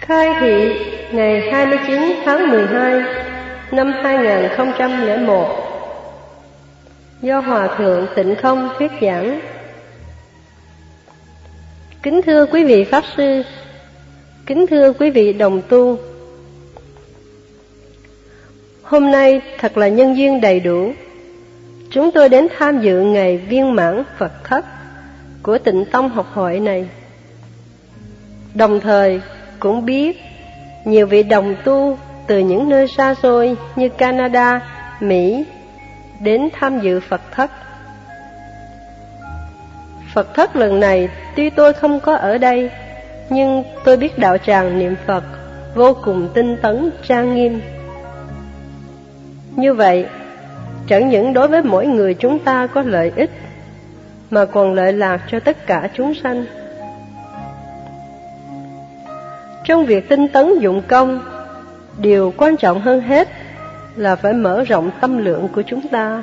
Khai thị ngày 29 tháng 12 năm 2001 do Hòa Thượng Tịnh Không thuyết giảng. Kính thưa quý vị Pháp Sư, kính thưa quý vị đồng tu, hôm nay thật là nhân duyên đầy đủ. Chúng tôi đến tham dự ngày viên mãn Phật thất của Tịnh Tông học hội này. Đồng thời cũng biết nhiều vị đồng tu từ những nơi xa xôi như Canada, Mỹ đến tham dự Phật thất. Phật thất lần này tuy tôi không có ở đây, nhưng tôi biết đạo tràng niệm Phật vô cùng tinh tấn trang nghiêm. Như vậy, chẳng những đối với mỗi người chúng ta có lợi ích, mà còn lợi lạc cho tất cả chúng sanh. Trong việc tinh tấn dụng công, điều quan trọng hơn hết là phải mở rộng tâm lượng của chúng ta.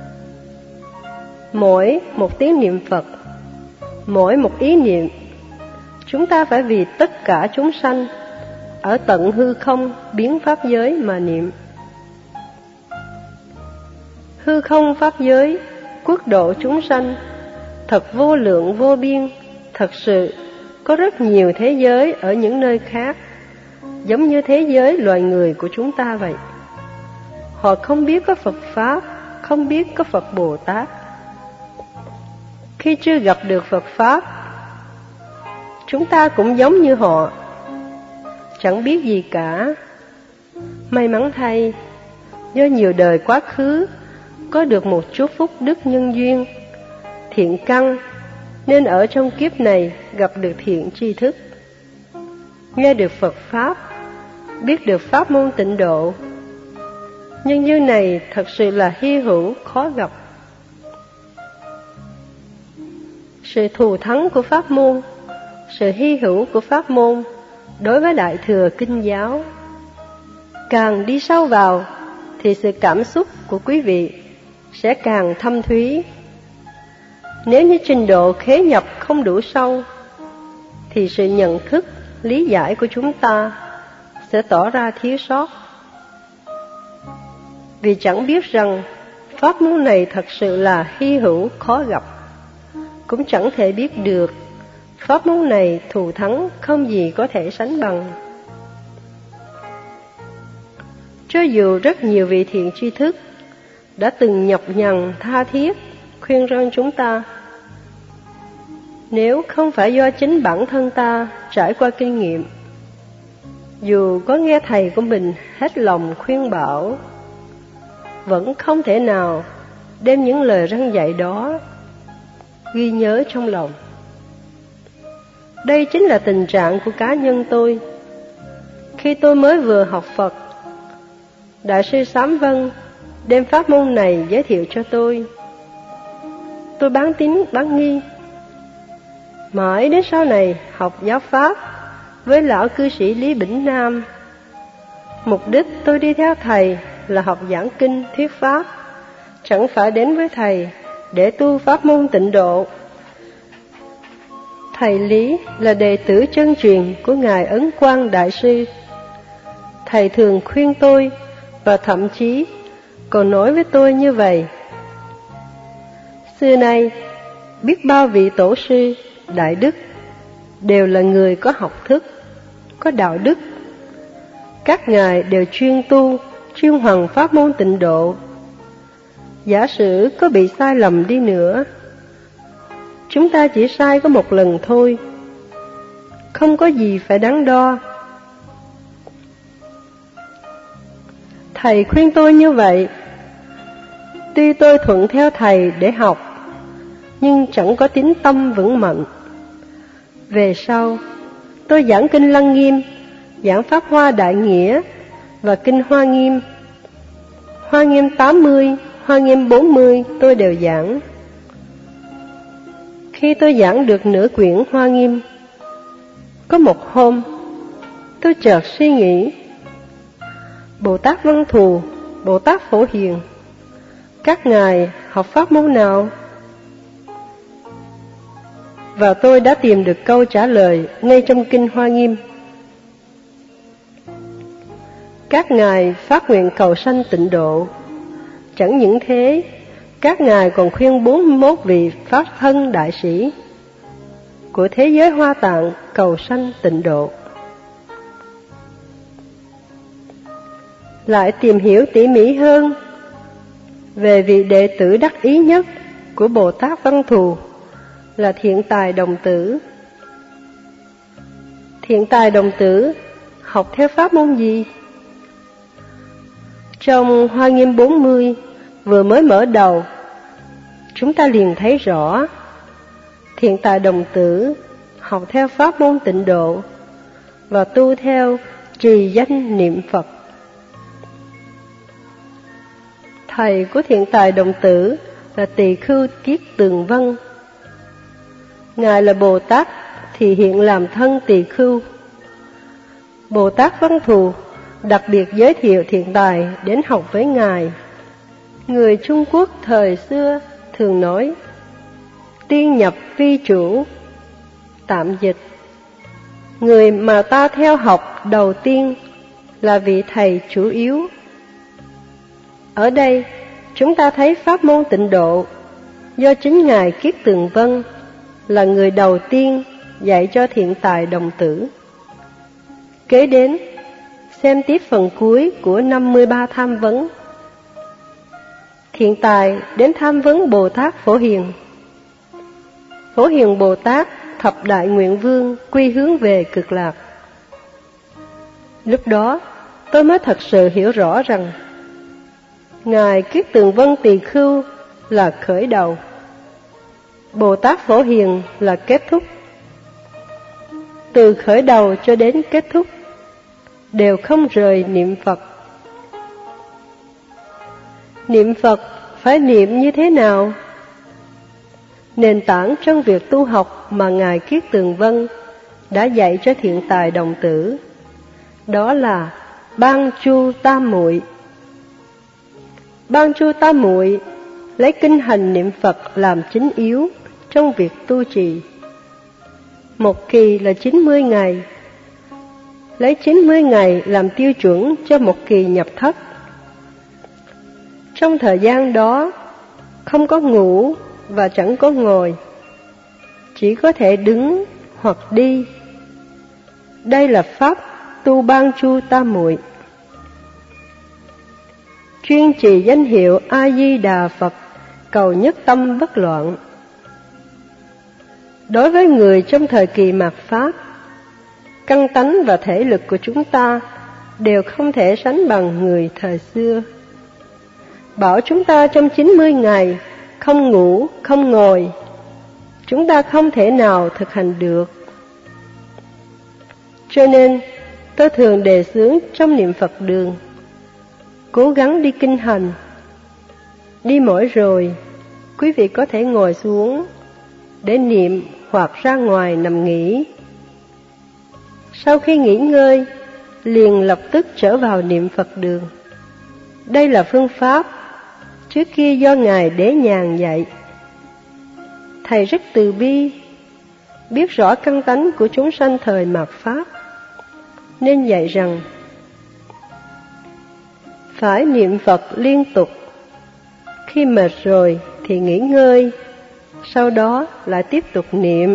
Mỗi một tiếng niệm Phật, mỗi một ý niệm, chúng ta phải vì tất cả chúng sanh ở tận hư không biến pháp giới mà niệm. Hư không pháp giới, quốc độ chúng sanh thật vô lượng vô biên, thật sự có rất nhiều thế giới ở những nơi khác, giống như thế giới loài người của chúng ta vậy. Họ không biết có Phật Pháp, không biết có Phật Bồ Tát. Khi chưa gặp được Phật Pháp, chúng ta cũng giống như họ, chẳng biết gì cả. May mắn thay, do nhiều đời quá khứ có được một chút phúc đức nhân duyên, thiện căn, nên ở trong kiếp này gặp được thiện tri thức, nghe được Phật Pháp, biết được pháp môn tịnh độ. Nhân duyên này thật sự là hy hữu, khó gặp. Sự thù thắng của pháp môn, sự hy hữu của pháp môn đối với Đại Thừa Kinh giáo, càng đi sâu vào thì sự cảm xúc của quý vị sẽ càng thâm thúy. Nếu như trình độ khế nhập không đủ sâu, thì sự nhận thức, lý giải của chúng ta sẽ tỏ ra thiếu sót. Vì chẳng biết rằng pháp môn này thật sự là hy hữu, khó gặp, cũng chẳng thể biết được pháp môn này thù thắng không gì có thể sánh bằng. Cho dù rất nhiều vị thiện tri thức đã từng nhọc nhằn tha thiết khuyên răn chúng ta, nếu không phải do chính bản thân ta trải qua kinh nghiệm, dù có nghe thầy của mình hết lòng khuyên bảo, vẫn không thể nào đem những lời răn dạy đó ghi nhớ trong lòng. Đây chính là tình trạng của cá nhân tôi. Khi tôi mới vừa học Phật, Đại sư Sám Vân đem pháp môn này giới thiệu cho tôi. Tôi bán tín bán nghi. Mãi đến sau này học giáo pháp với lão cư sĩ Lý Bỉnh Nam. Mục đích tôi đi theo thầy là học giảng kinh thuyết pháp, chẳng phải đến với thầy để tu pháp môn tịnh độ. Thầy Lý là đệ tử chân truyền của Ngài Ấn Quang Đại Sư. Thầy thường khuyên tôi và thậm chí còn nói với tôi như vậy: xưa nay biết bao vị tổ sư đại đức đều là người có học thức, có đạo đức. Các ngài đều chuyên tu, chuyên hoằng pháp môn tịnh độ. Giả sử có bị sai lầm đi nữa, chúng ta chỉ sai có một lần thôi, không có gì phải đắn đo. Thầy khuyên tôi như vậy. Tuy tôi thuận theo thầy để học, nhưng chẳng có tín tâm vững mạnh. Về sau, tôi giảng kinh Lăng Nghiêm, giảng Pháp Hoa Đại Nghĩa và kinh Hoa Nghiêm. Hoa Nghiêm 80, Hoa Nghiêm 40 tôi đều giảng. Khi tôi giảng được nửa quyển Hoa Nghiêm, có một hôm, tôi chợt suy nghĩ: Bồ Tát Văn Thù, Bồ Tát Phổ Hiền, các ngài học pháp môn nào? Và tôi đã tìm được câu trả lời ngay trong kinh Hoa Nghiêm. các ngài phát nguyện cầu sanh tịnh độ. Chẳng những thế, các ngài còn khuyên 41 vị pháp thân đại sĩ của thế giới Hoa Tạng cầu sanh tịnh độ. Lại tìm hiểu tỉ mỉ hơn về vị đệ tử đắc ý nhất của Bồ Tát Văn Thù là Thiện Tài Đồng Tử. Thiện Tài Đồng Tử học theo pháp môn gì? Trong Hoa Nghiêm 40 vừa mới mở đầu, chúng ta liền thấy rõ Thiện Tài Đồng Tử học theo pháp môn tịnh độ và tu theo trì danh niệm Phật. Thầy của Thiện Tài Đồng Tử là Tỳ Khưu Kiết Tường Vân. Ngài là Bồ Tát thì hiện làm thân Tỳ Khưu. Bồ Tát Văn Thù đặc biệt giới thiệu Thiện Tài đến học với Ngài. Người Trung Quốc thời xưa thường nói tiên nhập vi chủ, tạm dịch: người mà ta theo học đầu tiên là vị thầy chủ yếu. Ở đây chúng ta thấy pháp môn tịnh độ do chính Ngài Kiết Tường Vân là người đầu tiên dạy cho Thiện Tài Đồng Tử. Kế đến, xem tiếp phần cuối của 53 tham vấn. Thiện Tài đến tham vấn Bồ Tát Phổ Hiền. Phổ Hiền Bồ Tát thập đại nguyện vương quy hướng về Cực Lạc. Lúc đó tôi mới thật sự hiểu rõ rằng Ngài Kiết Tường Vân Tỳ Khưu là khởi đầu, Bồ Tát Phổ Hiền là kết thúc. Từ khởi đầu cho đến kết thúc đều không rời niệm Phật. Niệm Phật phải niệm như thế nào? Nền tảng trong việc tu học mà Ngài Kiết Tường Vân đã dạy cho Thiện Tài Đồng Tử, đó là Ban Chu Tam Muội. Ban Chu Tam Muội lấy kinh hành niệm Phật làm chính yếu trong việc tu trì. Một kỳ là 90 ngày, lấy 90 ngày làm tiêu chuẩn cho một kỳ nhập thất. Trong thời gian đó, không có ngủ và chẳng có ngồi, chỉ có thể đứng hoặc đi. Đây là pháp tu Ban Chu Tam Muội. Chuyên trì danh hiệu A Di Đà Phật, cầu nhất tâm bất loạn. Đối với người trong thời kỳ mạt Pháp, căn tánh và thể lực của chúng ta đều không thể sánh bằng người thời xưa. Bảo chúng ta trong 90 ngày không ngủ, không ngồi, chúng ta không thể nào thực hành được. Cho nên, tôi thường đề xướng trong niệm Phật đường, cố gắng đi kinh hành. Đi mỏi rồi, quý vị có thể ngồi xuống để niệm hoặc ra ngoài nằm nghỉ. Sau khi nghỉ ngơi, liền lập tức trở vào niệm Phật đường. Đây là phương pháp trước kia do Ngài Đế Nhàn dạy. Thầy rất từ bi, biết rõ căn tánh của chúng sanh thời mạt Pháp, nên dạy rằng phải niệm Phật liên tục. Khi mệt rồi thì nghỉ ngơi, sau đó lại tiếp tục niệm.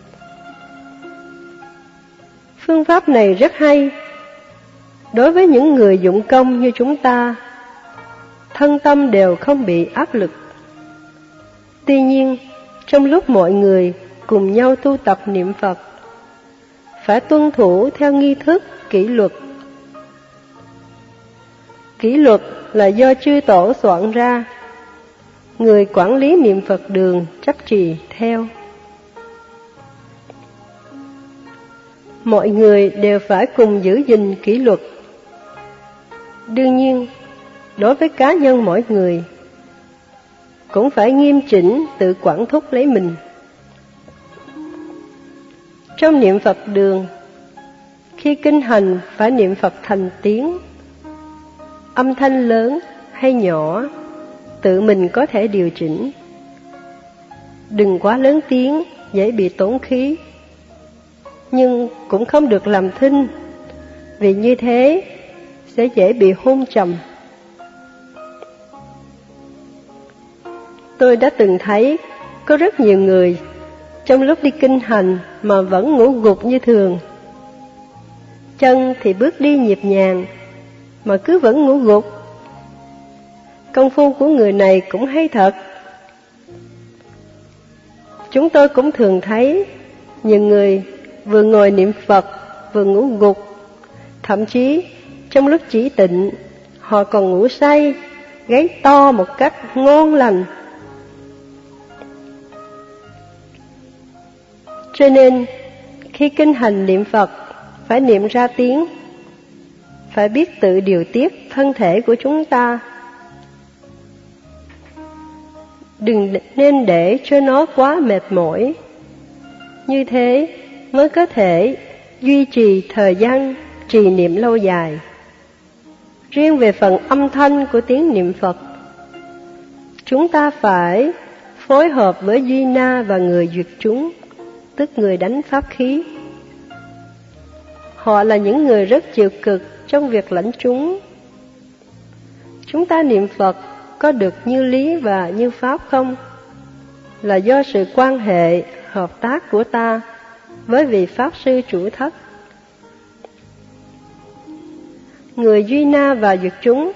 Phương pháp này rất hay đối với những người dụng công như chúng ta, thân tâm đều không bị áp lực. Tuy nhiên, trong lúc mọi người cùng nhau tu tập niệm Phật, phải tuân thủ theo nghi thức kỷ luật. Kỷ luật là do chư tổ soạn ra, người quản lý niệm Phật đường chấp trì theo. Mọi người đều phải cùng giữ gìn kỷ luật. Đương nhiên, đối với cá nhân mỗi người, cũng phải nghiêm chỉnh tự quản thúc lấy mình. Trong niệm Phật đường, khi kinh hành phải niệm Phật thành tiếng, âm thanh lớn hay nhỏ, tự mình có thể điều chỉnh. Đừng quá lớn tiếng, dễ bị tổn khí. Nhưng cũng không được làm thinh, vì như thế sẽ dễ bị hôn trầm. Tôi đã từng thấy có rất nhiều người trong lúc đi kinh hành mà vẫn ngủ gục như thường. Chân thì bước đi nhịp nhàng mà cứ vẫn ngủ gục. Công phu của người này cũng hay thật. Chúng tôi cũng thường thấy nhiều người vừa ngồi niệm Phật vừa ngủ gục. Thậm chí trong lúc chỉ tịnh họ còn ngủ say, gáy to một cách ngon lành. Cho nên khi kinh hành niệm Phật phải niệm ra tiếng, phải biết tự điều tiết thân thể của chúng ta. Đừng nên để cho nó quá mệt mỏi. Như thế mới có thể duy trì thời gian trì niệm lâu dài. Riêng về phần âm thanh của tiếng niệm Phật, chúng ta phải phối hợp với Duy Na và người duyệt chúng, tức người đánh pháp khí. Họ là những người rất chịu cực trong việc lãnh chúng. Chúng ta niệm Phật có được như lý và như pháp không? Là do sự quan hệ, hợp tác của ta với vị Pháp Sư chủ thất. Người Duy Na và duyệt chúng,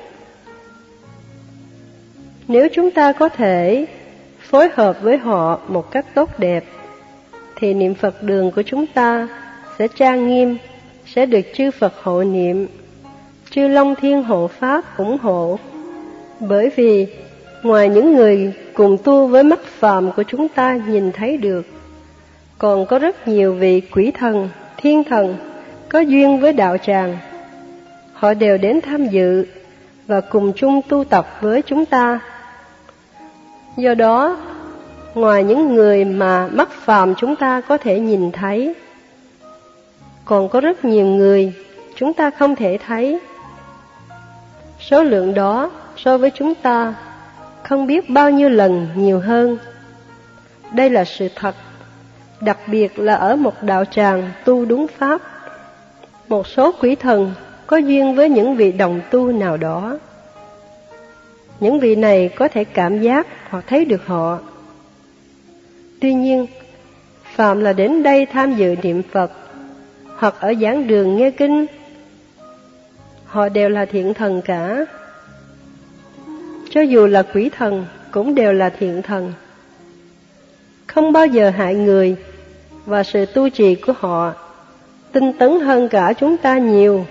nếu chúng ta có thể phối hợp với họ một cách tốt đẹp, thì niệm Phật đường của chúng ta sẽ trang nghiêm, sẽ được chư Phật hộ niệm, chư Long Thiên hộ Pháp ủng hộ. Bởi vì ngoài những người cùng tu với mắt phàm của chúng ta nhìn thấy được, còn có rất nhiều vị quỷ thần, thiên thần có duyên với đạo tràng. Họ đều đến tham dự và cùng chung tu tập với chúng ta. Do đó, ngoài những người mà mắt phàm chúng ta có thể nhìn thấy, còn có rất nhiều người chúng ta không thể thấy. Số lượng đó so với chúng ta không biết bao nhiêu lần nhiều hơn. Đây là sự thật, đặc biệt là ở một đạo tràng tu đúng pháp. Một số quỷ thần có duyên với những vị đồng tu nào đó. Những vị này có thể cảm giác hoặc thấy được họ. Tuy nhiên, phàm là đến đây tham dự niệm Phật hoặc ở giảng đường nghe kinh, họ đều là thiện thần cả. Cho dù là quỷ thần cũng đều là thiện thần, không bao giờ hại người, và sự tu trì của họ tinh tấn hơn cả chúng ta nhiều.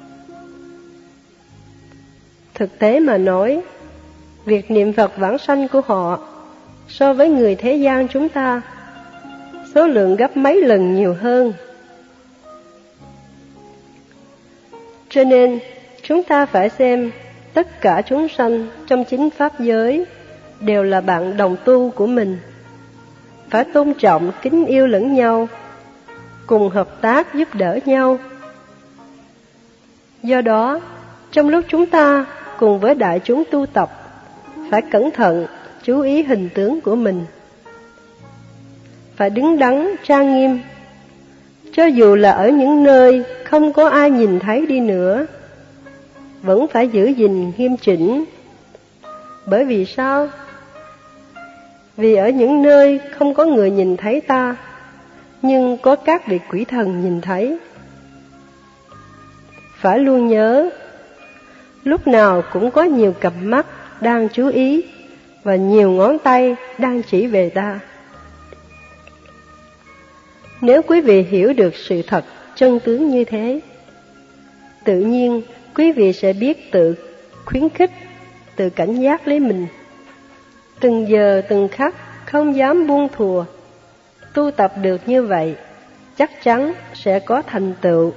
Thực tế mà nói, việc niệm Phật vãng sanh của họ so với người thế gian chúng ta số lượng gấp mấy lần nhiều hơn. Cho nên chúng ta phải xem tất cả chúng sanh trong chính pháp giới đều là bạn đồng tu của mình, phải tôn trọng kính yêu lẫn nhau, cùng hợp tác giúp đỡ nhau. Do đó, trong lúc chúng ta cùng với đại chúng tu tập, phải cẩn thận chú ý hình tướng của mình, phải đứng đắn trang nghiêm. Cho dù là ở những nơi không có ai nhìn thấy đi nữa, vẫn phải giữ gìn nghiêm chỉnh. Bởi vì sao? Vì ở những nơi không có người nhìn thấy ta, nhưng có các vị quỷ thần nhìn thấy. Phải luôn nhớ, lúc nào cũng có nhiều cặp mắt đang chú ý và nhiều ngón tay đang chỉ về ta. Nếu quý vị hiểu được sự thật chân tướng như thế, tự nhiên quý vị sẽ biết tự khuyến khích, tự cảnh giác lấy mình. Từng giờ từng khắc không dám buông thùa. Tu tập được như vậy, chắc chắn sẽ có thành tựu.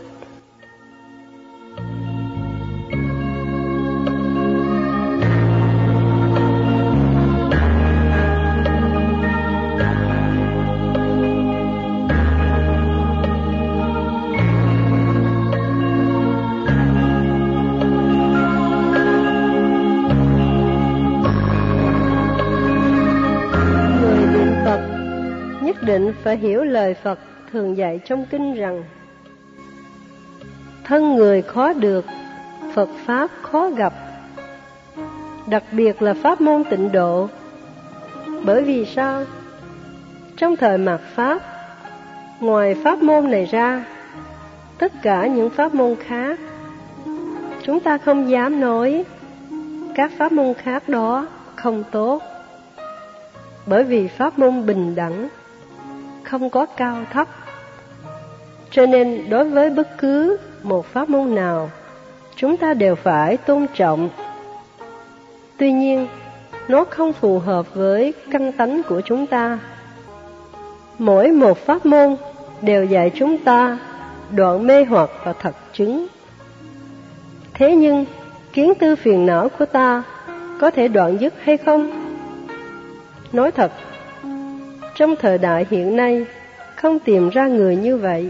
Định phải hiểu lời Phật thường dạy trong kinh rằng: thân người khó được, Phật Pháp khó gặp, đặc biệt là pháp môn tịnh độ. Bởi vì sao? Trong thời mạt Pháp, ngoài pháp môn này ra, tất cả những pháp môn khác, chúng ta không dám nói các pháp môn khác đó không tốt. Bởi vì pháp môn bình đẳng, không có cao thấp. Cho nên đối với bất cứ một pháp môn nào, chúng ta đều phải tôn trọng. Tuy nhiên, nó không phù hợp với căn tánh của chúng ta. Mỗi một pháp môn đều dạy chúng ta đoạn mê hoặc và thật chứng. Thế nhưng, kiến tư phiền não của ta có thể đoạn dứt hay không? Nói thật, trong thời đại hiện nay, không tìm ra người như vậy.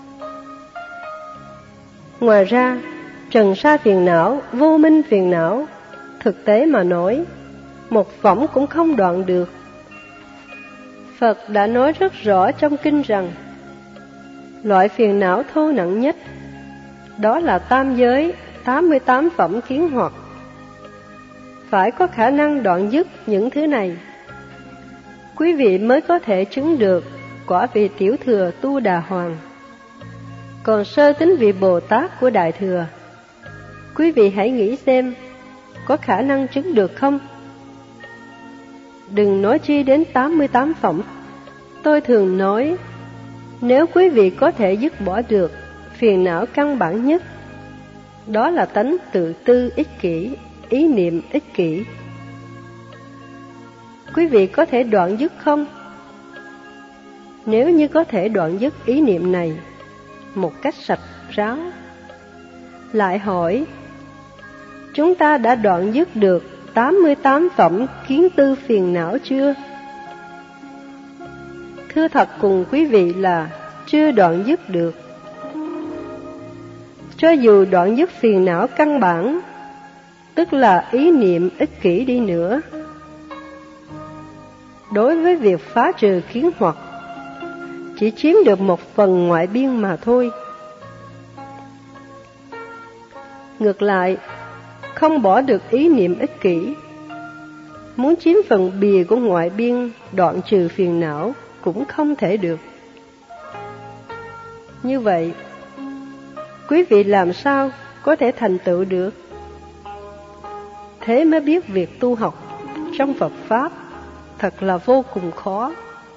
Ngoài ra, trần sa phiền não, vô minh phiền não, thực tế mà nói, một võng cũng không đoạn được. Phật đã nói rất rõ trong kinh rằng, loại phiền não thô nặng nhất, đó là tam giới, 88 phẩm kiến hoặc. Phải có khả năng đoạn dứt những thứ này, quý vị mới có thể chứng được quả vị tiểu thừa Tu Đà Hoàng. Còn sơ tính vị Bồ Tát của Đại Thừa, quý vị hãy nghĩ xem, có khả năng chứng được không? Đừng nói chi đến 88 phẩm. Tôi thường nói, nếu quý vị có thể dứt bỏ được phiền não căn bản nhất, đó là tánh tự tư ích kỷ, ý niệm ích kỷ, quý vị có thể đoạn dứt không? Nếu như có thể đoạn dứt ý niệm này một cách sạch ráo, lại hỏi, chúng ta đã đoạn dứt được 88 phẩm kiến tư phiền não chưa? Thưa thật cùng quý vị là chưa đoạn dứt được. Cho dù đoạn dứt phiền não căn bản, tức là ý niệm ích kỷ đi nữa, đối với việc phá trừ kiến hoặc, chỉ chiếm được một phần ngoại biên mà thôi. Ngược lại, không bỏ được ý niệm ích kỷ, muốn chiếm phần bìa của ngoại biên đoạn trừ phiền não cũng không thể được. Như vậy, quý vị làm sao có thể thành tựu được? Thế mới biết việc tu học trong Phật Pháp thật là vô cùng khó.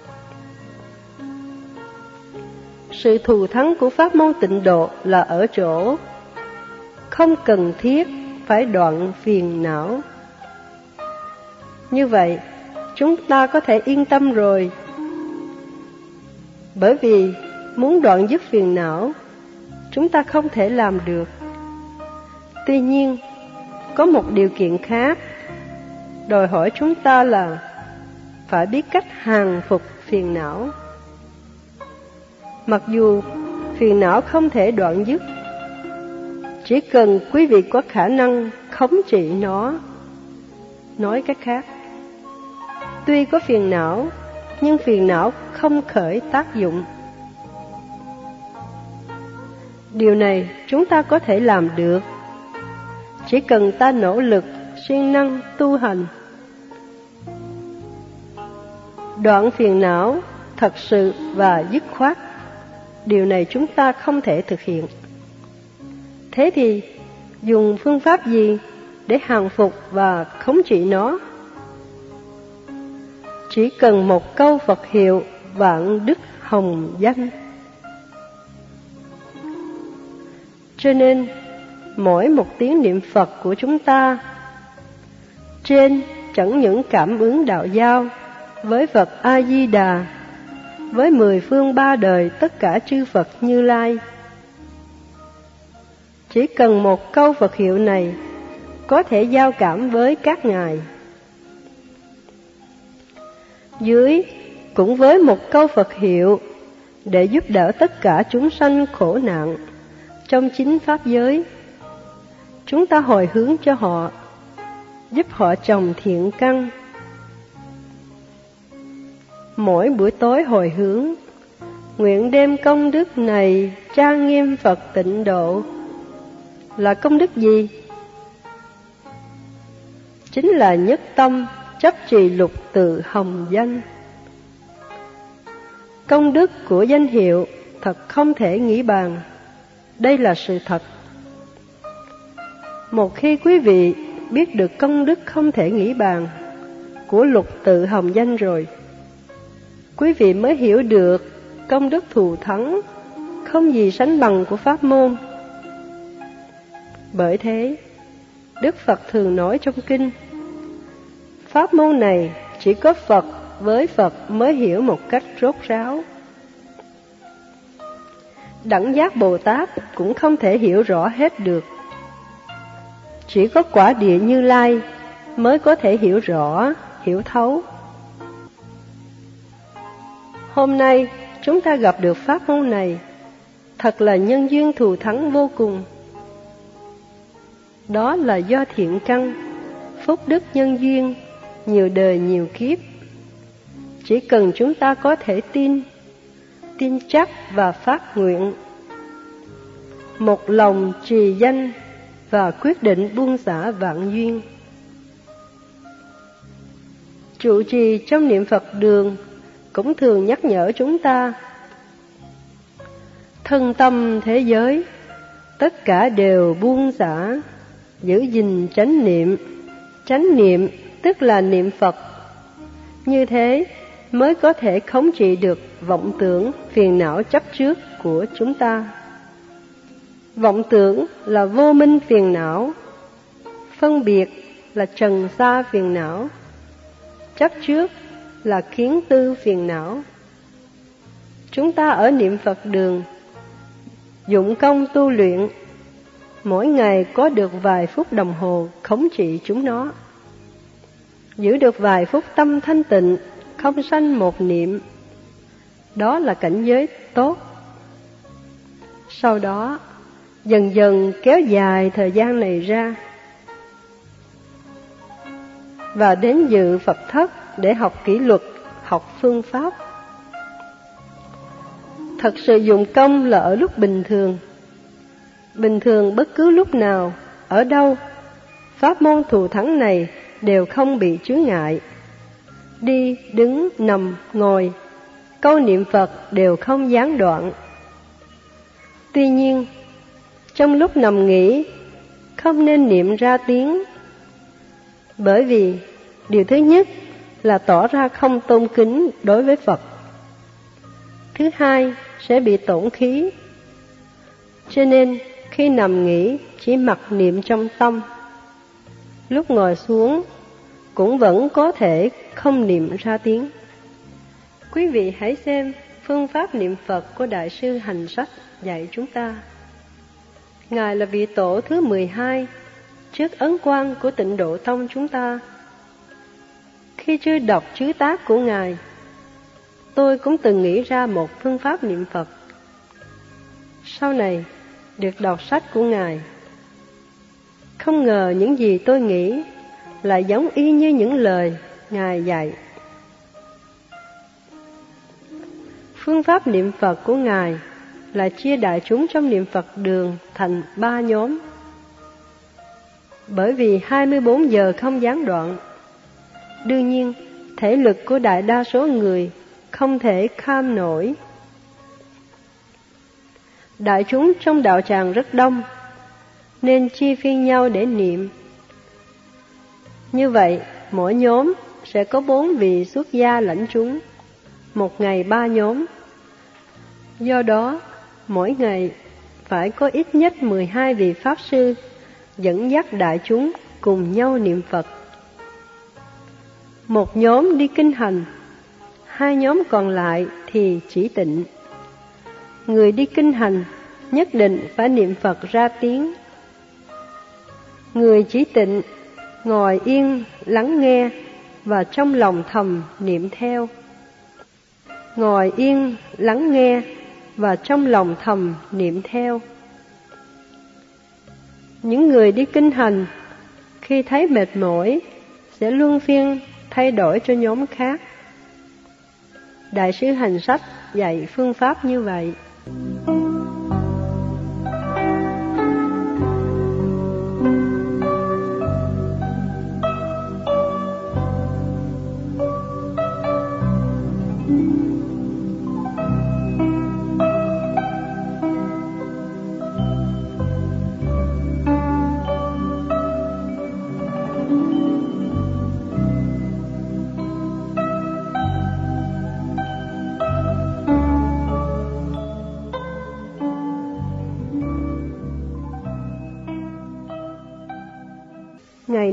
Sự thù thắng của pháp môn tịnh độ là ở chỗ không cần thiết phải đoạn phiền não. Như vậy, chúng ta có thể yên tâm rồi. Bởi vì muốn đoạn dứt phiền não, chúng ta không thể làm được. Tuy nhiên, có một điều kiện khác, đòi hỏi chúng ta là phải biết cách hàng phục phiền não. Mặc dù phiền não không thể đoạn dứt, chỉ cần quý vị có khả năng khống trị nó. Nói cách khác, tuy có phiền não, nhưng phiền não không khởi tác dụng. Điều này chúng ta có thể làm được, chỉ cần ta nỗ lực, siêng năng tu hành. Đoạn phiền não thật sự và dứt khoát, điều này chúng ta không thể thực hiện. Thế thì dùng phương pháp gì để hàng phục và khống trị nó? Chỉ cần một câu Phật hiệu vạn đức hồng danh. Cho nên, mỗi một tiếng niệm Phật của chúng ta, trên chẳng những cảm ứng đạo giao với Phật A-di-đà, với 10 phương ba đời tất cả chư Phật Như Lai. Chỉ cần một câu Phật hiệu này có thể giao cảm với các ngài. Dưới cũng với một câu Phật hiệu để giúp đỡ tất cả chúng sanh khổ nạn trong chính pháp giới. Chúng ta hồi hướng cho họ, giúp họ trồng thiện căn. Mỗi buổi tối hồi hướng, nguyện đem công đức này trang nghiêm Phật tịnh độ. Là công đức gì? chính là nhất tâm chấp trì lục tự hồng danh. Công đức của danh hiệu thật không thể nghĩ bàn, đây là sự thật. Một khi quý vị biết được công đức không thể nghĩ bàn của lục tự hồng danh rồi, quý vị mới hiểu được công đức thù thắng không gì sánh bằng của pháp môn. Bởi thế, Đức Phật thường nói trong kinh, pháp môn này chỉ có Phật với Phật mới hiểu một cách rốt ráo. Đẳng giác Bồ Tát cũng không thể hiểu rõ hết được. Chỉ có quả địa Như Lai mới có thể hiểu rõ, hiểu thấu. Hôm nay chúng ta gặp được pháp môn này, thật là nhân duyên thù thắng vô cùng. Đó là do thiện căn, phúc đức nhân duyên, nhiều đời nhiều kiếp. Chỉ cần chúng ta có thể tin chắc và phát nguyện, một lòng trì danh và quyết định buông xả vạn duyên. Trụ trì trong niệm Phật đường cũng thường nhắc nhở chúng ta, thân tâm thế giới, tất cả đều buông xả, giữ gìn chánh niệm. Chánh niệm tức là niệm Phật. Như thế mới có thể khống trị được vọng tưởng, phiền não chấp trước của chúng ta. Vọng tưởng là vô minh phiền não, phân biệt là trần sa phiền não, chấp trước là kiến tư phiền não. Chúng ta ở niệm Phật đường, dụng công tu luyện, mỗi ngày có được vài phút đồng hồ khống trị chúng nó, giữ được vài phút tâm thanh tịnh, không sanh một niệm. Đó là cảnh giới tốt. Sau đó, dần dần kéo dài thời gian này ra, và đến dự Phật thất để học kỷ luật, học phương pháp. Thật sự dụng công là ở lúc bình thường. Bình thường bất cứ lúc nào, ở đâu, pháp môn thù thắng này đều không bị chướng ngại. Đi, đứng, nằm, ngồi, câu niệm Phật đều không gián đoạn. Tuy nhiên, trong lúc nằm nghỉ, không nên niệm ra tiếng. Bởi vì, điều thứ nhất là tỏ ra không tôn kính đối với Phật. Thứ hai, sẽ bị tổn khí. Cho nên, khi nằm nghỉ, chỉ mặc niệm trong tâm. Lúc ngồi xuống, cũng vẫn có thể không niệm ra tiếng. Quý vị hãy xem phương pháp niệm Phật của Đại sư Hành Sách dạy chúng ta. Ngài là vị tổ thứ 12 trước ấn quan của Tịnh Độ Tông chúng ta. Khi chưa đọc chữ tác của Ngài, tôi cũng từng nghĩ ra một phương pháp niệm Phật. Sau này, được đọc sách của Ngài, không ngờ những gì tôi nghĩ lại giống y như những lời Ngài dạy. Phương pháp niệm Phật của Ngài là chia đại chúng trong niệm Phật đường thành 3 nhóm. Bởi vì 24 giờ không gián đoạn, đương nhiên thể lực của đại đa số người không thể kham nổi. Đại chúng trong đạo tràng rất đông, nên chia phiên nhau để niệm. Như vậy, mỗi nhóm sẽ có 4 vị xuất gia lãnh chúng, một ngày 3 nhóm. Do đó, mỗi ngày phải có ít nhất 12 vị Pháp Sư dẫn dắt đại chúng cùng nhau niệm Phật. Một nhóm đi kinh hành, 2 nhóm còn lại thì chỉ tịnh. Người đi kinh hành nhất định phải niệm Phật ra tiếng. Người chỉ tịnh ngồi yên lắng nghe và trong lòng thầm niệm theo. Ngồi yên lắng nghe và trong lòng thầm niệm theo. Những người đi kinh hành khi thấy mệt mỏi sẽ luân phiên thay đổi cho nhóm khác. Đại sư Hành Sách dạy phương pháp như vậy.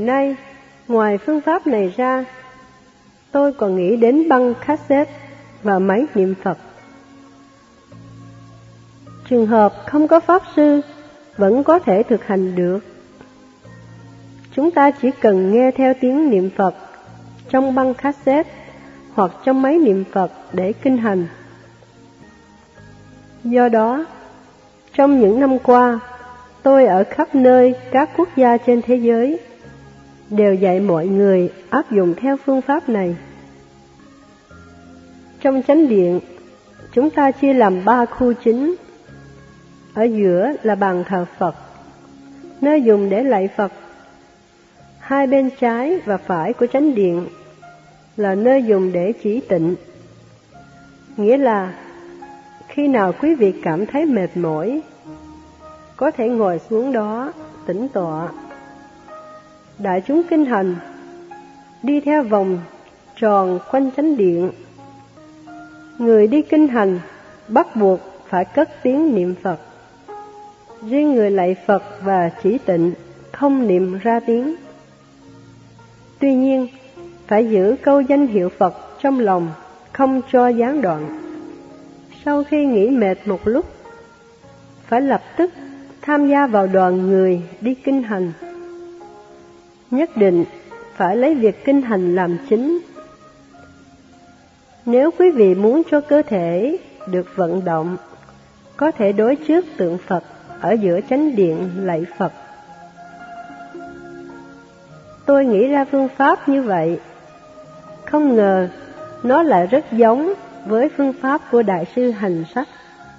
Hiện nay, ngoài phương pháp này ra, tôi còn nghĩ đến băng cassette và máy niệm Phật. Trường hợp không có pháp sư vẫn có thể thực hành được. Chúng ta chỉ cần nghe theo tiếng niệm Phật trong băng cassette hoặc trong máy niệm Phật để kinh hành. Do đó, trong những năm qua, tôi ở khắp nơi các quốc gia trên thế giới đều dạy mọi người áp dụng theo phương pháp này. Trong chánh điện, chúng ta chia làm 3 khu chính. Ở giữa là bàn thờ Phật, nơi dùng để lạy Phật. Hai bên trái và phải của chánh điện là nơi dùng để chỉ tịnh. Nghĩa là khi nào quý vị cảm thấy mệt mỏi, có thể ngồi xuống đó tĩnh tọa. Đại chúng kinh hành đi theo vòng tròn quanh chánh điện. Người đi kinh hành bắt buộc phải cất tiếng niệm Phật. Riêng người lạy Phật và chỉ tịnh không niệm ra tiếng. Tuy nhiên, phải giữ câu danh hiệu Phật trong lòng, không cho gián đoạn. Sau khi nghỉ mệt một lúc, phải lập tức tham gia vào đoàn người đi kinh hành. Nhất định phải lấy việc kinh hành làm chính. Nếu quý vị muốn cho cơ thể được vận động, có thể đối trước tượng Phật ở giữa chánh điện lạy Phật. Tôi nghĩ ra phương pháp như vậy. Không ngờ nó lại rất giống với phương pháp của Đại sư Hành Sách.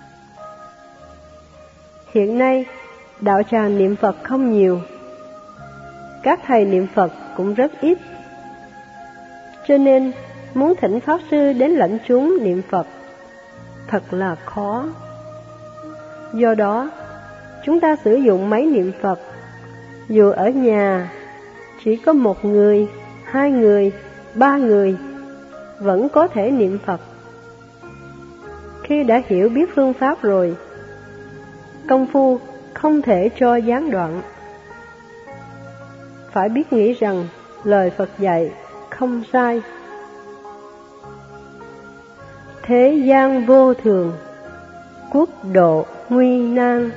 Hiện nay, đạo tràng niệm Phật không nhiều. Các thầy niệm Phật cũng rất ít. Cho nên, muốn thỉnh Pháp Sư đến lãnh chúng niệm Phật thật là khó. Do đó, chúng ta sử dụng máy niệm Phật. Dù ở nhà chỉ có 1 người, 2 người, 3 người vẫn có thể niệm Phật. Khi đã hiểu biết phương pháp rồi, công phu không thể cho gián đoạn. Phải biết nghĩ rằng lời Phật dạy không sai. Thế gian vô thường, quốc độ nguy nan.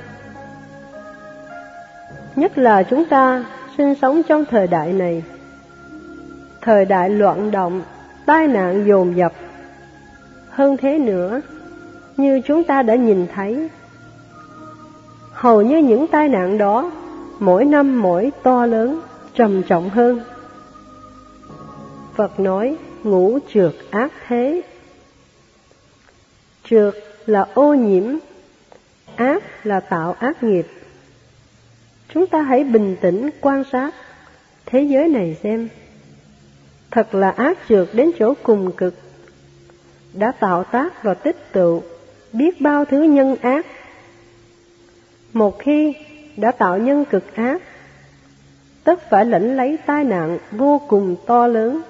Nhất là chúng ta sinh sống trong thời đại này, thời đại loạn động, tai nạn dồn dập. Hơn thế nữa, như chúng ta đã nhìn thấy, hầu như những tai nạn đó mỗi năm mỗi to lớn, trầm trọng hơn. Phật nói ngũ trược ác thế. Trược là ô nhiễm, ác là tạo ác nghiệp. Chúng ta hãy bình tĩnh quan sát thế giới này xem. Thật là ác trược đến chỗ cùng cực, đã tạo tác và tích tụ biết bao thứ nhân ác. Một khi đã tạo nhân cực ác, tất phải lãnh lấy tai nạn vô cùng to lớn.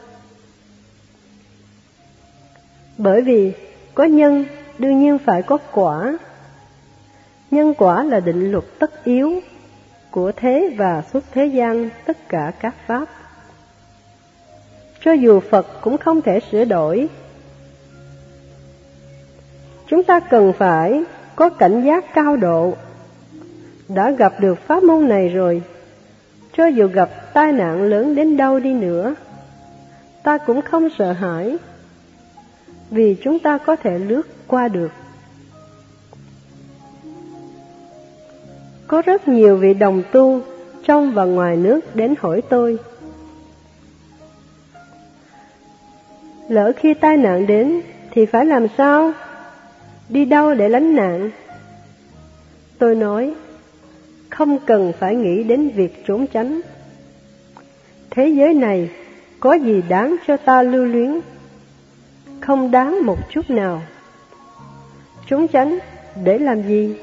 Bởi vì có nhân đương nhiên phải có quả. Nhân quả là định luật tất yếu của thế và xuất thế gian tất cả các pháp. Cho dù Phật cũng không thể sửa đổi. Chúng ta cần phải có cảnh giác cao độ. Đã gặp được pháp môn này rồi, cho dù gặp tai nạn lớn đến đâu đi nữa, ta cũng không sợ hãi, vì chúng ta có thể lướt qua được. Có rất nhiều vị đồng tu trong và ngoài nước đến hỏi tôi, lỡ khi tai nạn đến thì phải làm sao? Đi đâu để lánh nạn? Tôi nói, không cần phải nghĩ đến việc trốn tránh. Thế giới này có gì đáng cho ta lưu luyến? Không đáng một chút nào. Trốn tránh để làm gì?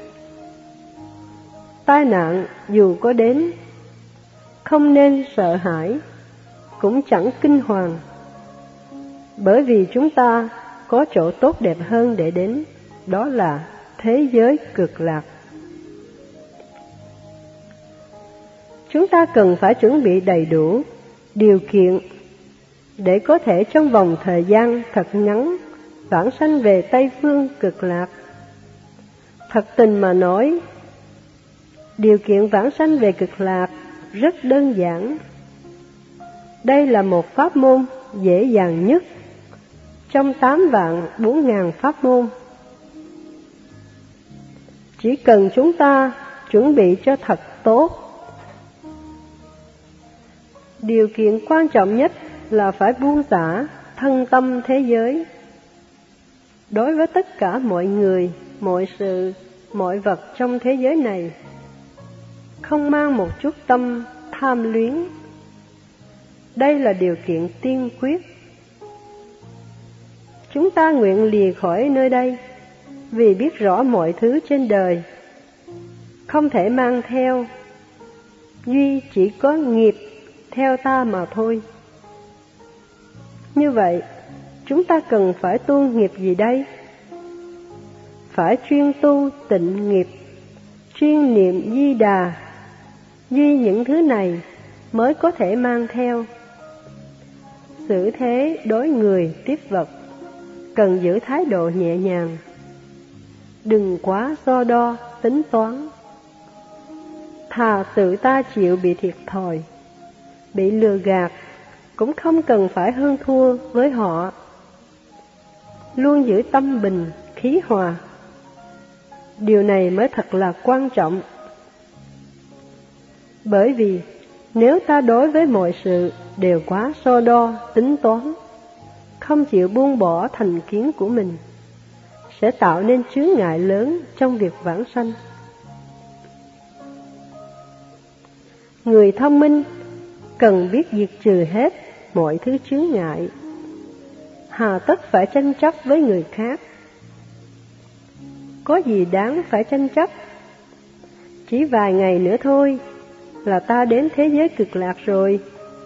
Tai nạn dù có đến, không nên sợ hãi, cũng chẳng kinh hoàng. Bởi vì chúng ta có chỗ tốt đẹp hơn để đến, đó là thế giới cực lạc. Chúng ta cần phải chuẩn bị đầy đủ điều kiện để có thể trong vòng thời gian thật ngắn vãng sanh về Tây Phương Cực Lạc. Thật tình mà nói, điều kiện vãng sanh về Cực Lạc rất đơn giản. Đây là một pháp môn dễ dàng nhất trong 8.400.000 pháp môn. Chỉ cần chúng ta chuẩn bị cho thật tốt. Điều kiện quan trọng nhất là phải buông xả thân tâm thế giới. Đối với tất cả mọi người, mọi sự, mọi vật trong thế giới này, không mang một chút tâm tham luyến. Đây là điều kiện tiên quyết. Chúng ta nguyện lìa khỏi nơi đây vì biết rõ mọi thứ trên đời không thể mang theo, duy chỉ có nghiệp theo ta mà thôi. Như vậy, chúng ta cần phải tu nghiệp gì đây? Phải chuyên tu tịnh nghiệp, chuyên niệm Di Đà. Duy những thứ này mới có thể mang theo. Xử thế đối người tiếp vật cần giữ thái độ nhẹ nhàng, đừng quá so đo tính toán. Thà tự ta chịu bị thiệt thòi, bị lừa gạt, cũng không cần phải hơn thua với họ. Luôn giữ tâm bình, khí hòa. Điều này mới thật là quan trọng. Bởi vì nếu ta đối với mọi sự đều quá so đo, tính toán, không chịu buông bỏ thành kiến của mình, sẽ tạo nên chướng ngại lớn trong việc vãng sanh. Người thông minh cần biết diệt trừ hết mọi thứ chướng ngại, hà tất phải tranh chấp với người khác. Có gì đáng phải tranh chấp? Chỉ vài ngày nữa thôi là ta đến thế giới Cực Lạc rồi.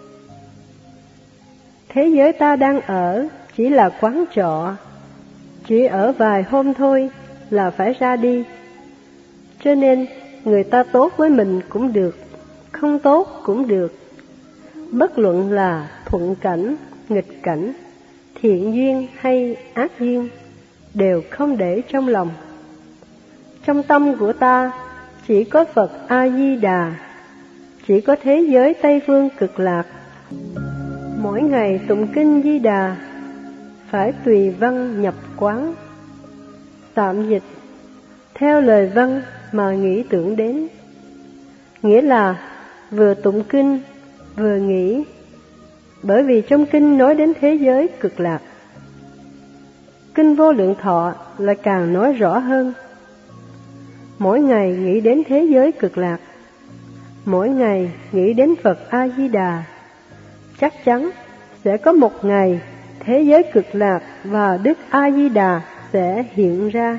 Thế giới ta đang ở chỉ là quán trọ, chỉ ở vài hôm thôi là phải ra đi. Cho nên người ta tốt với mình cũng được, không tốt cũng được. Bất luận là thuận cảnh, nghịch cảnh, thiện duyên hay ác duyên, đều không để trong lòng. Trong tâm của ta chỉ có Phật A-di-đà, chỉ có thế giới Tây Phương Cực Lạc. Mỗi ngày tụng kinh Di Đà, phải tùy văn nhập quán. Tạm dịch, theo lời văn mà nghĩ tưởng đến. Nghĩa là vừa tụng kinh, vừa nghĩ. Bởi vì trong kinh nói đến thế giới Cực Lạc. Kinh Vô Lượng Thọ lại càng nói rõ hơn. Mỗi ngày nghĩ đến thế giới Cực Lạc, mỗi ngày nghĩ đến Phật A-di-đà, chắc chắn sẽ có một ngày thế giới Cực Lạc và Đức A-di-đà sẽ hiện ra.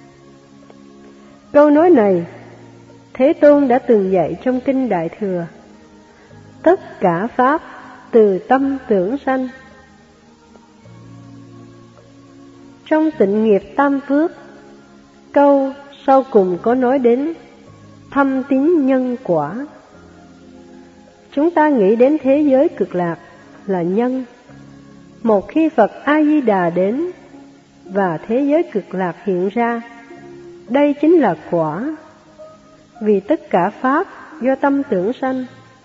Câu nói này Thế Tôn đã từng dạy trong kinh Đại Thừa. Tất cả pháp từ tâm tưởng sanh. Trong Tịnh Nghiệp Tam Phước, câu sau cùng có nói đến thâm tín nhân quả. Chúng ta nghĩ đến thế giới Cực Lạc là nhân. Một khi Phật A-di-đà đến và thế giới Cực Lạc hiện ra, đây chính là quả. Vì tất cả pháp do tâm tưởng sanh.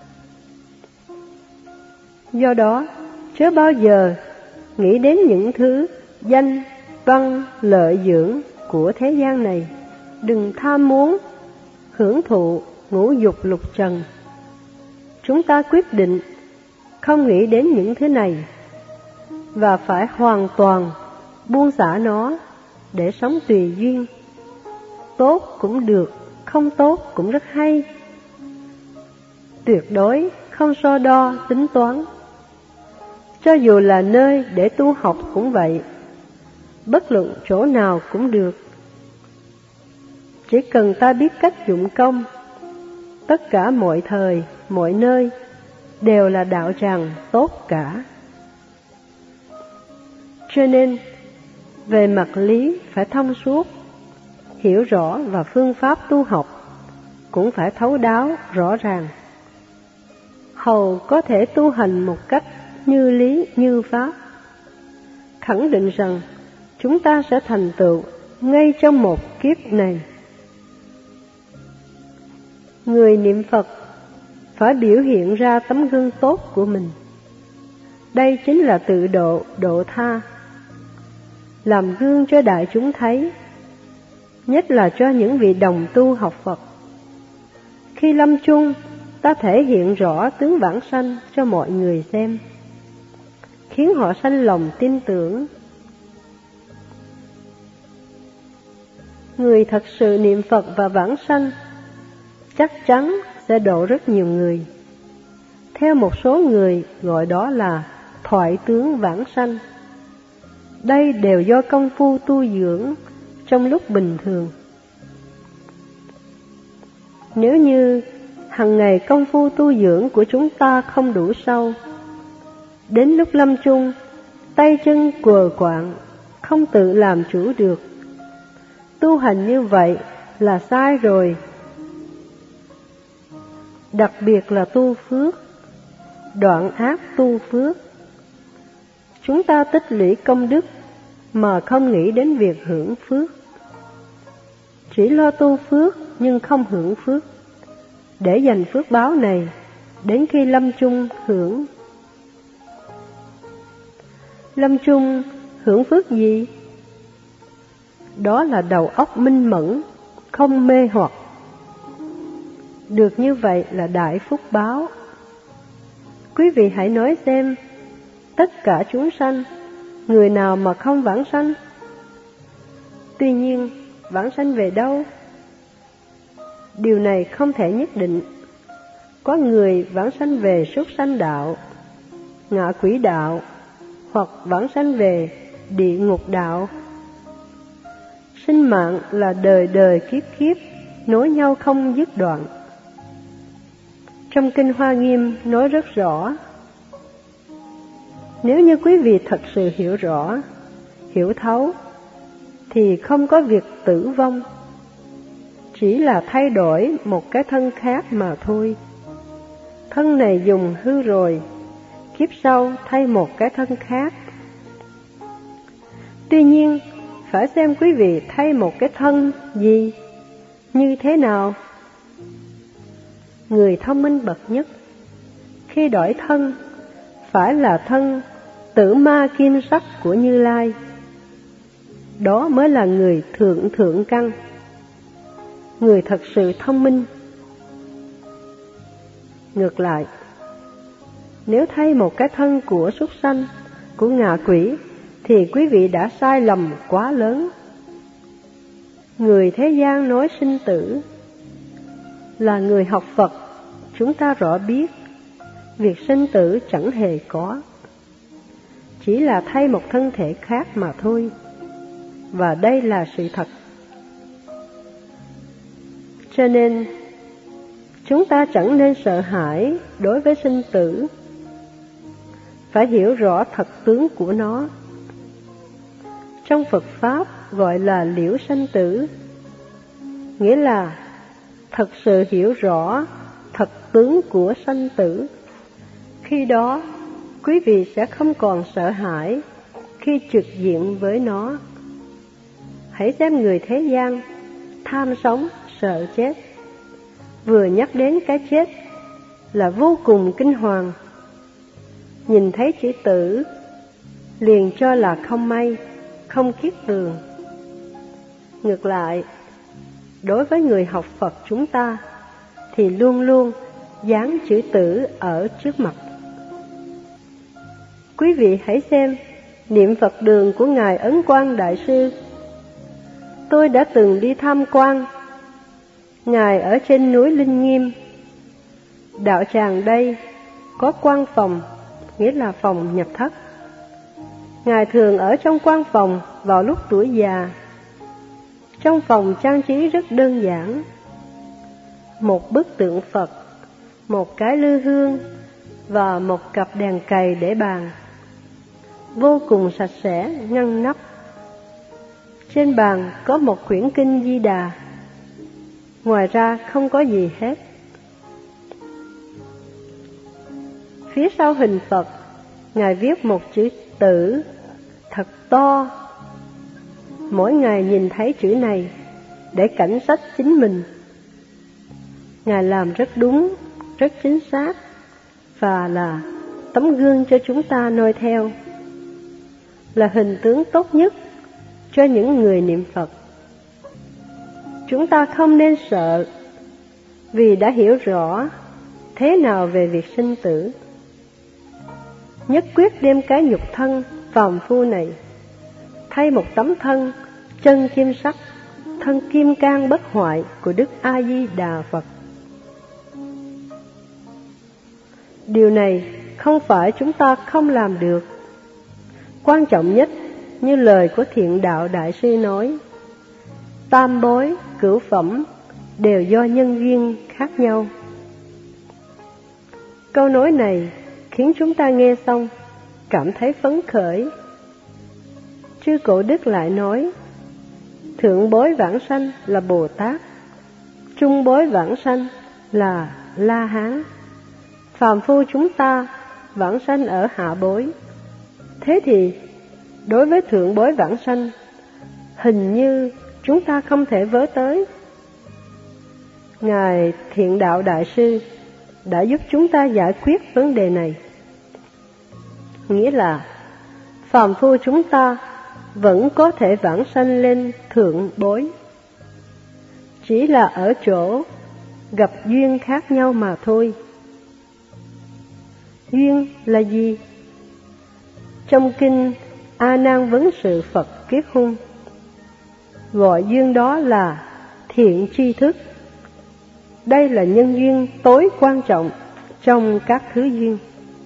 Do đó, chớ bao giờ nghĩ đến những thứ danh, văn, lợi dưỡng của thế gian này. Đừng tham muốn, hưởng thụ ngũ dục lục trần. Chúng ta quyết định không nghĩ đến những thứ này và phải hoàn toàn buông xả nó để sống tùy duyên. Tốt cũng được, không tốt cũng rất hay. Tuyệt đối không so đo tính toán. Cho dù là nơi để tu học cũng vậy, bất luận chỗ nào cũng được. Chỉ cần ta biết cách dụng công, tất cả mọi thời, mọi nơi đều là đạo tràng tốt cả. Cho nên, về mặt lý phải thông suốt, hiểu rõ và phương pháp tu học cũng phải thấu đáo rõ ràng. hầu có thể tu hành một cách như lý như pháp, khẳng định rằng chúng ta sẽ thành tựu ngay trong một kiếp này. Người niệm Phật phải biểu hiện ra tấm gương tốt của mình. Đây chính là tự độ, độ tha, làm gương cho đại chúng thấy, nhất là cho những vị đồng tu học Phật. Khi lâm chung, ta thể hiện rõ tướng vãng sanh cho mọi người xem, khiến họ sanh lòng tin tưởng. Người thật sự niệm Phật và vãng sanh chắc chắn sẽ độ rất nhiều người. Theo một số người gọi đó là thoại tướng vãng sanh. Đây đều do công phu tu dưỡng trong lúc bình thường. Nếu như hằng ngày công phu tu dưỡng của chúng ta không đủ sâu, đến lúc lâm chung, tay chân quờ quạng, không tự làm chủ được, tu hành như vậy là sai rồi. Đặc biệt là tu phước, đoạn ác tu phước. Chúng ta tích lũy công đức mà không nghĩ đến việc hưởng phước, chỉ lo tu phước nhưng không hưởng phước, để dành phước báo này đến khi lâm chung hưởng. Lâm chung hưởng phước gì? Đó là đầu óc minh mẫn, không mê hoặc. Được như vậy là đại phúc báo. Quý vị hãy nói xem, tất cả chúng sanh, người nào mà không vãng sanh? Tuy nhiên, vãng sanh về đâu? Điều này không thể nhất định. Có người vãng sanh về súc sanh đạo, ngạ quỷ đạo, hoặc vãng sanh về địa ngục đạo. Sinh mạng là đời đời kiếp kiếp, nối nhau không dứt đoạn. Trong Kinh Hoa Nghiêm nói rất rõ, nếu như quý vị thật sự hiểu rõ, hiểu thấu, thì không có việc tử vong, chỉ là thay đổi một cái thân khác mà thôi. Thân này dùng hư rồi, kiếp sau thay một cái thân khác. Tuy nhiên, phải xem quý vị thay một cái thân gì, như thế nào. Người thông minh bậc nhất, khi đổi thân, phải là thân tử ma kim sắc của Như Lai. Đó mới là người thượng căn, người thật sự thông minh. Ngược lại, nếu thay một cái thân của súc sanh, của ngạ quỷ, thì quý vị đã sai lầm quá lớn. Người thế gian nói sinh tử, là người học Phật, chúng ta rõ biết, việc sinh tử chẳng hề có, chỉ là thay một thân thể khác mà thôi. Và đây là sự thật. Cho nên, chúng ta chẳng nên sợ hãi đối với sinh tử, phải hiểu rõ thật tướng của nó. Trong Phật Pháp gọi là liễu sanh tử, nghĩa là thật sự hiểu rõ thật tướng của sanh tử. Khi đó, quý vị sẽ không còn sợ hãi khi trực diện với nó. Hãy xem người thế gian tham sống, sợ chết, vừa nhắc đến cái chết là vô cùng kinh hoàng. Nhìn thấy chữ tử liền cho là không may, không kiết tường. Ngược lại, đối với người học Phật chúng ta thì luôn luôn dán chữ tử ở trước mặt. Quý vị hãy xem niệm Phật đường của Ngài Ấn Quang Đại Sư. Tôi đã từng đi tham quan Ngài ở trên núi Linh Nghiêm. Đạo tràng đây có quan phòng, nghĩa là phòng nhập thất. Ngài thường ở trong quan phòng vào lúc tuổi già. Trong phòng trang trí rất đơn giản, một bức tượng Phật, một cái lư hương và một cặp đèn cầy để bàn, vô cùng sạch sẽ, ngăn nắp. Trên bàn có một quyển kinh Di Đà, ngoài ra không có gì hết. phía sau hình Phật, Ngài viết một chữ tử thật to. Mỗi ngày nhìn thấy chữ này để cảnh sách chính mình. Ngài làm rất đúng, rất chính xác và là tấm gương cho chúng ta noi theo, là hình tướng tốt nhất cho những người niệm Phật. Chúng ta không nên sợ, vì đã hiểu rõ thế nào về việc sinh tử. Nhất quyết đem cái nhục thân phàm phu này thay một tấm thân chân kim sắc, thân kim cang bất hoại của Đức A Di Đà Phật. Điều này không phải chúng ta không làm được. Quan trọng nhất, như lời của Thiện Đạo Đại Sư nói, tam bối, cửu phẩm đều do nhân duyên khác nhau. Câu nói này khiến chúng ta nghe xong cảm thấy phấn khởi. Chư Cổ Đức lại nói, thượng bối vãng sanh là Bồ Tát, trung bối vãng sanh là La Hán, phàm phu chúng ta vãng sanh ở hạ bối. Thế thì đối với thượng bối vãng sanh, hình như chúng ta không thể với tới. Ngài Thiện Đạo Đại Sư đã giúp chúng ta giải quyết vấn đề này. Nghĩa là phàm phu chúng ta vẫn có thể vãng sanh lên thượng bối, chỉ là ở chỗ gặp duyên khác nhau mà thôi. Duyên là gì? Trong kinh A Nan Vấn Sự Phật Kiết Hung gọi duyên đó là thiện tri thức. Đây là nhân duyên tối quan trọng trong các thứ duyên.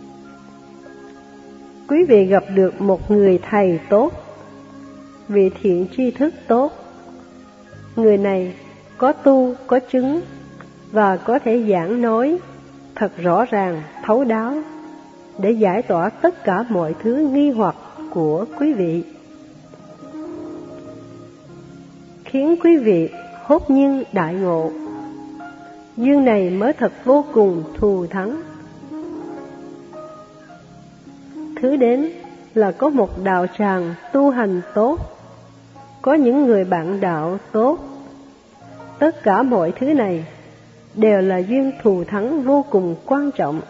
Quý vị gặp được một người thầy tốt, vị thiện tri thức tốt. Người này có tu, có chứng và có thể giảng nói thật rõ ràng, thấu đáo để giải tỏa tất cả mọi thứ nghi hoặc của quý vị, khiến quý vị hốt nhiên đại ngộ. Duyên này mới thật vô cùng thù thắng. Thứ đến là có một đạo tràng tu hành tốt, có những người bạn đạo tốt. Tất cả mọi thứ này đều là duyên thù thắng vô cùng quan trọng.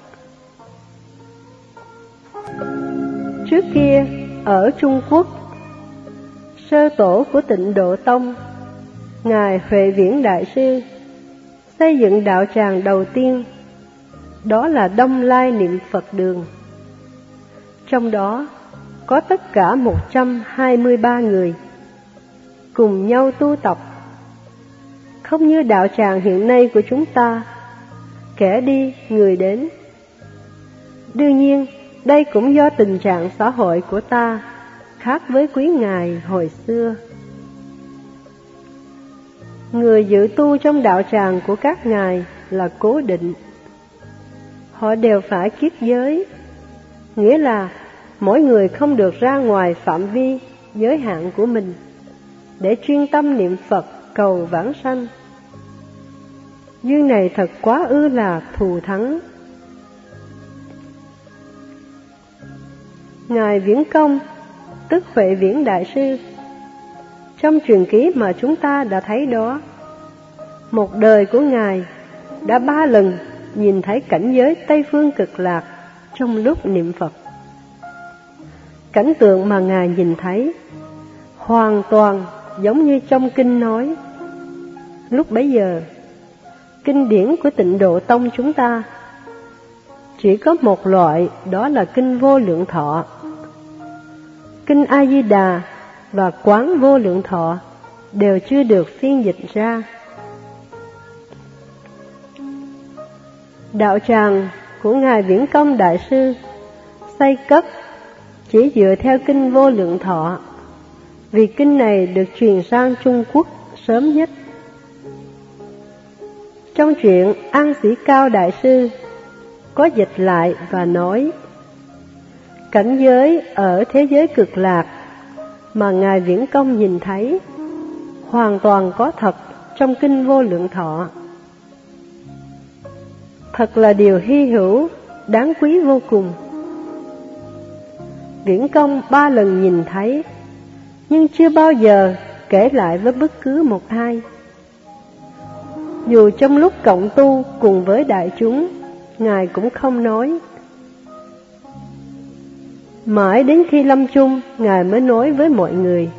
Trước kia ở Trung Quốc, sơ tổ của Tịnh Độ Tông, Ngài Huệ Viễn Đại Sư xây dựng đạo tràng đầu tiên, đó là Đông Lai Niệm Phật Đường. Trong đó có tất cả 123 người cùng nhau tu tập, không như đạo tràng hiện nay của chúng ta, kẻ đi người đến. Đương nhiên, đây cũng do tình trạng xã hội của ta khác với quý ngài hồi xưa. Người dự tu trong đạo tràng của các ngài là cố định. Họ đều phải kiết giới, nghĩa là mỗi người không được ra ngoài phạm vi giới hạn của mình để chuyên tâm niệm Phật cầu vãng sanh. Duyên này thật quá ư là thù thắng. Ngài Viễn Công, tức Huệ Viễn Đại Sư, trong truyền ký mà chúng ta đã thấy đó, một đời của Ngài đã 3 lần nhìn thấy cảnh giới Tây Phương Cực Lạc trong lúc niệm Phật. Cảnh tượng mà Ngài nhìn thấy hoàn toàn giống như trong kinh nói. Lúc bấy giờ, kinh điển của Tịnh Độ Tông chúng ta chỉ có một loại, đó là kinh Vô Lượng Thọ. Kinh A Di Đà và Quán Vô Lượng Thọ đều chưa được phiên dịch ra. Đạo tràng của Ngài Viễn Công Đại Sư xây cất chỉ dựa theo kinh Vô Lượng Thọ, vì kinh này được truyền sang Trung Quốc sớm nhất. Trong truyện An Sĩ Cao Đại Sư có dịch lại và nói, cảnh giới ở thế giới Cực Lạc mà Ngài Viễn Công nhìn thấy hoàn toàn có thật trong kinh Vô Lượng Thọ. Thật là điều hy hữu đáng quý vô cùng. Viễn Công 3 lần nhìn thấy, nhưng chưa bao giờ kể lại với bất cứ một ai. Dù trong lúc cộng tu cùng với đại chúng, Ngài cũng không nói. Mãi đến khi lâm chung, Ngài mới nói với mọi người.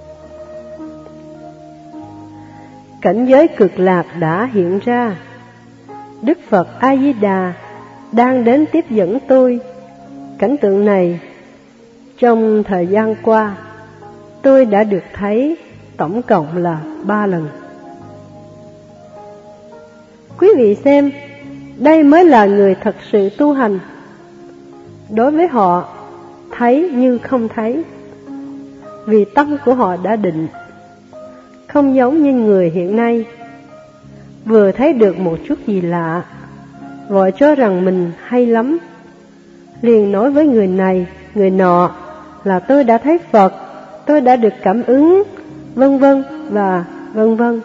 Cảnh giới cực lạc đã hiện ra. Đức Phật A-di-đà đang đến tiếp dẫn tôi. Cảnh tượng này, trong thời gian qua, tôi đã được thấy tổng cộng là 3 lần. Quý vị xem, đây mới là người thật sự tu hành. Đối với họ, thấy như không thấy, vì tâm của họ đã định. Không giống như người hiện nay, vừa thấy được một chút gì lạ, vội cho rằng mình hay lắm, liền nói với người này, người nọ là tôi đã thấy Phật, tôi đã được cảm ứng, vân vân và vân vân.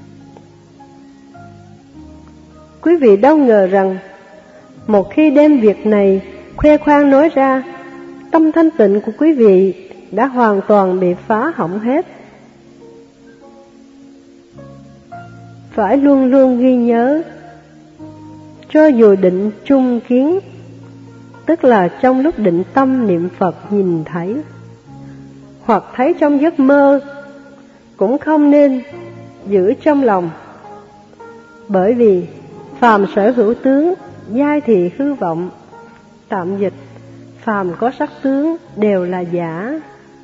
Quý vị đâu ngờ rằng, một khi đem việc này khoe khoang nói ra, tâm thanh tịnh của quý vị đã hoàn toàn bị phá hỏng hết. Phải luôn luôn ghi nhớ, cho dù định trung kiến, tức là trong lúc định tâm niệm Phật nhìn thấy, hoặc thấy trong giấc mơ, cũng không nên giữ trong lòng. Bởi vì phàm sở hữu tướng, giai thị hư vọng. Tạm dịch, phàm có sắc tướng đều là giả.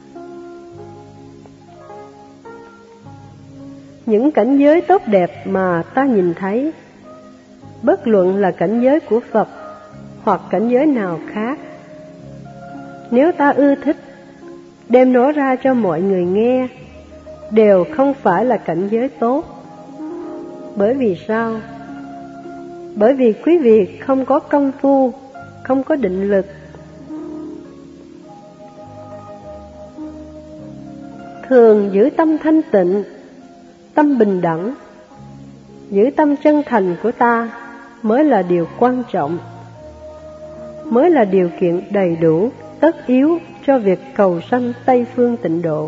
Những cảnh giới tốt đẹp mà ta nhìn thấy, bất luận là cảnh giới của Phật hoặc cảnh giới nào khác, nếu ta ưa thích đem nói ra cho mọi người nghe, đều không phải là cảnh giới tốt. Bởi vì sao? Bởi vì quý vị không có công phu, không có định lực. Thường giữ tâm thanh tịnh, tâm bình đẳng, giữ tâm chân thành của ta mới là điều quan trọng, mới là điều kiện đầy đủ, tất yếu cho việc cầu sanh Tây Phương Tịnh Độ.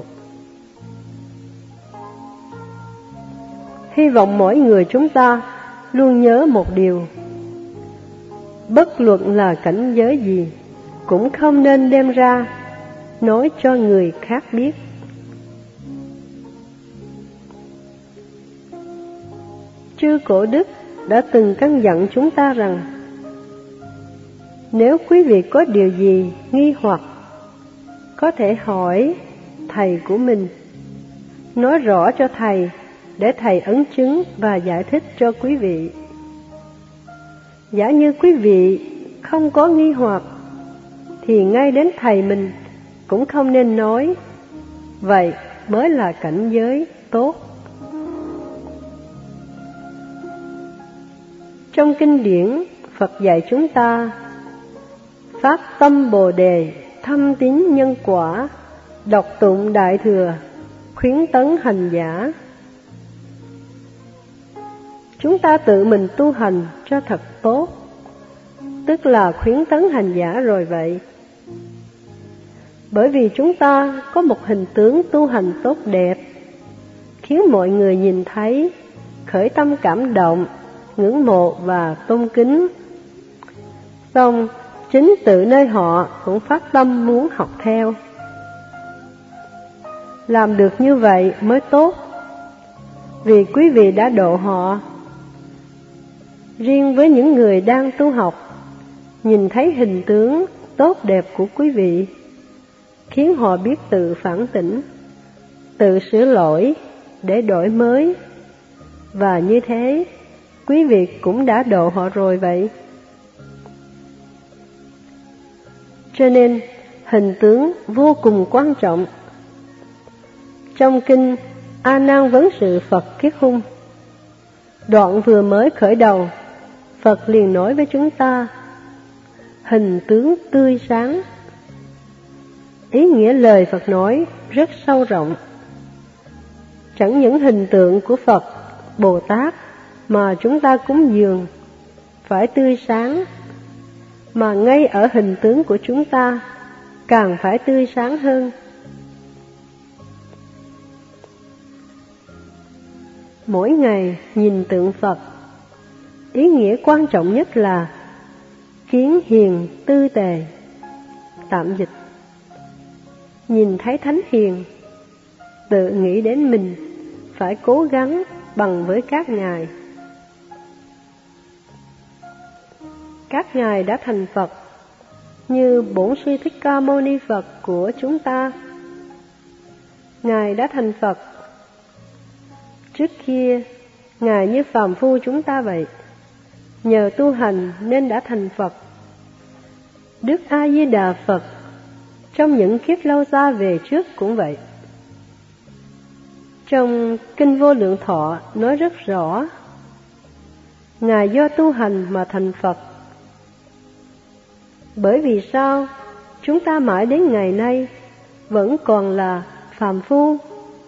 Hy vọng mỗi người chúng ta luôn nhớ một điều: bất luận là cảnh giới gì, cũng không nên đem ra nói cho người khác biết. Chư Cổ Đức đã từng căn dặn chúng ta rằng, nếu quý vị có điều gì nghi hoặc, có thể hỏi thầy của mình, nói rõ cho thầy để thầy ấn chứng và giải thích cho quý vị. Giả như quý vị không có nghi hoặc, thì ngay đến thầy mình cũng không nên nói. Vậy mới là cảnh giới tốt. Trong kinh điển, Phật dạy chúng ta phát tâm Bồ Đề, thâm tín nhân quả, đọc tụng Đại Thừa, khuyến tấn hành giả. Chúng ta tự mình tu hành cho thật tốt, tức là khuyến tấn hành giả rồi vậy. Bởi vì chúng ta có một hình tướng tu hành tốt đẹp, khiến mọi người nhìn thấy, khởi tâm cảm động, ngưỡng mộ và tôn kính. Xong, chính tự nơi họ cũng phát tâm muốn học theo. Làm được như vậy mới tốt, vì quý vị đã độ họ. Riêng với những người đang tu học, nhìn thấy hình tướng tốt đẹp của quý vị, khiến họ biết tự phản tỉnh, tự sửa lỗi để đổi mới. Và như thế, quý vị cũng đã độ họ rồi vậy. Cho nên, hình tướng vô cùng quan trọng. Trong kinh A Nan Vấn Sự Phật Kiết Hung, đoạn vừa mới khởi đầu, Phật liền nói với chúng ta, hình tướng tươi sáng. Ý nghĩa lời Phật nói rất sâu rộng. Chẳng những hình tượng của Phật, Bồ Tát mà chúng ta cúng dường phải tươi sáng, mà ngay ở hình tướng của chúng ta càng phải tươi sáng hơn. Mỗi ngày nhìn tượng Phật, ý nghĩa quan trọng nhất là kiến hiền tư tề. Tạm dịch: nhìn thấy thánh hiền, tự nghĩ đến mình phải cố gắng bằng với các ngài. Các ngài đã thành Phật, như Bổn Sư Thích Ca Mâu Ni Phật của chúng ta. Ngài đã thành Phật. Trước kia, ngài như phàm phu chúng ta vậy, nhờ tu hành nên đã thành Phật. Đức A Di Đà Phật trong những kiếp lâu xa về trước cũng vậy. Trong Kinh Vô Lượng Thọ nói rất rõ, ngài do tu hành mà thành Phật. Bởi vì sao chúng ta mãi đến ngày nay vẫn còn là phàm phu?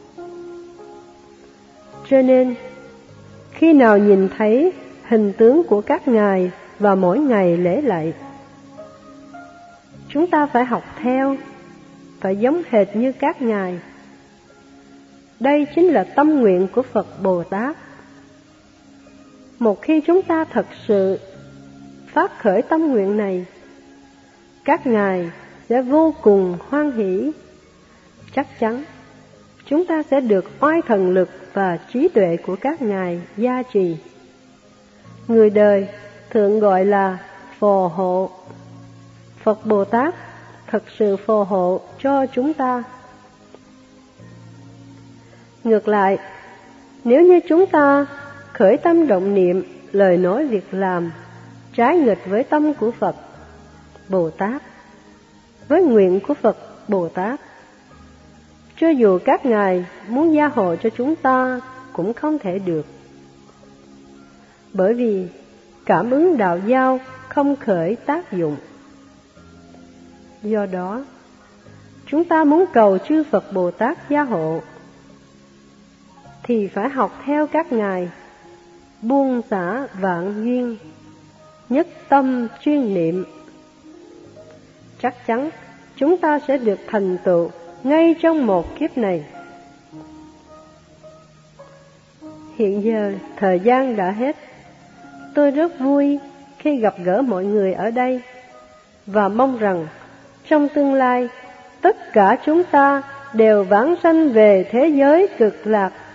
Cho nên, khi nào nhìn thấy hình tướng của các ngài và mỗi ngày lễ lạy, chúng ta phải học theo, phải giống hệt như các ngài. Đây chính là tâm nguyện của Phật Bồ Tát. Một khi chúng ta thật sự phát khởi tâm nguyện này, các ngài sẽ vô cùng hoan hỷ. Chắc chắn chúng ta sẽ được oai thần lực và trí tuệ của các ngài gia trì. Người đời thường gọi là phò hộ. Phật Bồ Tát thật sự phò hộ cho chúng ta. Ngược lại, nếu như chúng ta khởi tâm động niệm, lời nói việc làm trái nghịch với tâm của Phật Bồ Tát, với nguyện của Phật Bồ Tát, cho dù các ngài muốn gia hộ cho chúng ta cũng không thể được. Bởi vì cảm ứng đạo giao không khởi tác dụng. Do đó, chúng ta muốn cầu chư Phật Bồ Tát gia hộ thì phải học theo các ngài, buông xả vạn duyên, nhất tâm chuyên niệm. Chắc chắn chúng ta sẽ được thành tựu ngay trong một kiếp này. Hiện giờ thời gian đã hết. Tôi rất vui khi gặp gỡ mọi người ở đây và mong rằng trong tương lai tất cả chúng ta đều vãng sanh về thế giới cực lạc